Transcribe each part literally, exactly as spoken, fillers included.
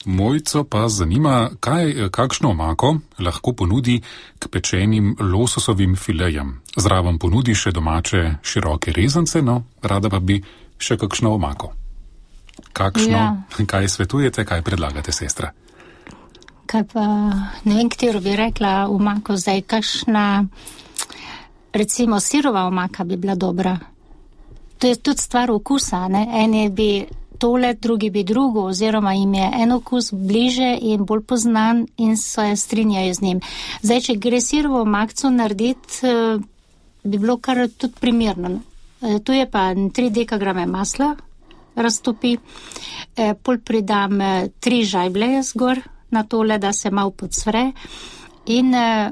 Mojco pa zanima, kaj, kakšno omako lahko ponudi k pečenim lososovim filejem. Zraven ponudi še domače široke rezance, no, rada pa bi še kakšno omako. Kakšno, ja. Kaj svetujete, kaj predlagate, sestra? Kaj pa, ne vem, katero bi rekla omako zdaj, kakšna, recimo sirova omaka bi bila dobra. To je tudi stvar okusa, ne? Eni bi tole, drugi bi drugo, oziroma jim je en okus bliže in bolj poznan in se strinjajo z njim. Zdaj, če gre sirovo omakco narediti, bi bilo kar tudi primerno. Tu je pa tri dekagrame masla, raztopi, pol pridam tri žajblje zgor na tole, da se malo podsvre in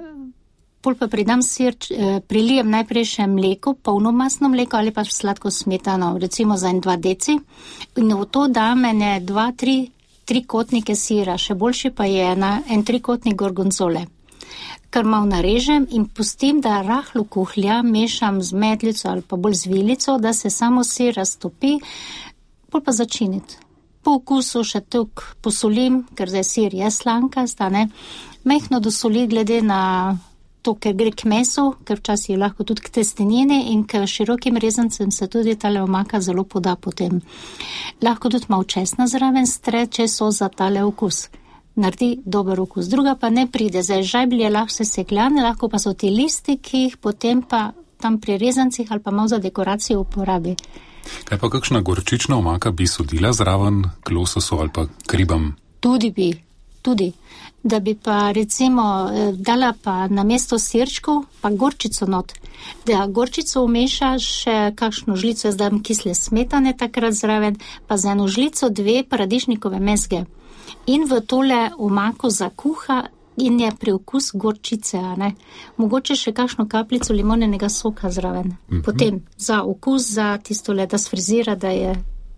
pol pa pridam sir, prilijem najprej še mleko, polnomasno mleko ali pa sladko smetano, recimo za en dva deci. In v to dam ene dva, tri, tri kotnike sira, še boljši pa je ena, en trikotnik gorgonzole. Kar malo narežem in pustim, da rahlo kuhlja, mešam z medlico ali pa bolj z vilico, da se samo sir raztopi, pol pa začiniti. Po okusu še tuk posolim, ker zdaj sir je slankast, ne, mehno dosoli glede na to, ker gre k mesu, ker včasih lahko tudi k testenini in k širokim rezancem se tudi tale omaka zelo poda potem. Lahko tudi malo česna zraven stre, če so za tale okus. Naredi dober okus. Druga pa ne pride, zdaj žajblje lahko se sekljane, lahko pa so ti listi, ki jih potem pa tam pri rezancih ali pa malo za dekoracijo uporabi. Kaj pa kakšna gorčična omaka bi sodila zraven k lososu ali pa k ribam? Tudi bi, tudi. Da bi pa recimo dala pa na mesto sirčkov pa gorčico not. Da gorčico umešaš kakšno žlico, jaz dam kisle smetane takrat zraven, pa za eno žlico dve paradižnikove mezge. In v tole omako zakuha in je priokus gorčice, a ne. Mogoče še kakšno kapljico limonenega soka zraven. Mm-hmm. Potem za okus, za tistole, da sfrizira, da je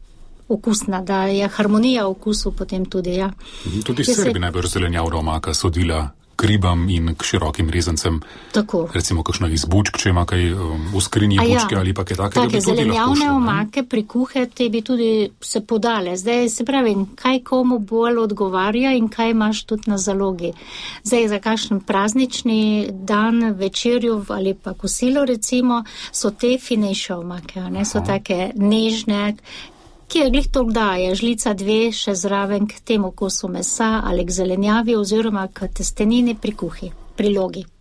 okusna, da je harmonija okusu potem tudi, ja. Tudi Srbi se... najbolj zelenjavna omaka sodila k ribam in k širokim rezancem. Tako. Recimo kakšna iz bučk, če ima kaj um, v skrinji bučke ja. Ali pa kaj takega. Take zelenjavne omake pri kuhe, te bi tudi se podale. Zdaj se pravi, kaj komu bolj odgovarja in kaj imaš tudi na zalogi. Zdaj za kakšen praznični dan, večerjo ali pa kosilo recimo, so te finejše omake, ne, so Aha. Take nežne, ki je glih toliko daje, žlica dve še zraven k temu kosu mesa ali k zelenjavi oziroma k testenini pri kuhi, prilogi.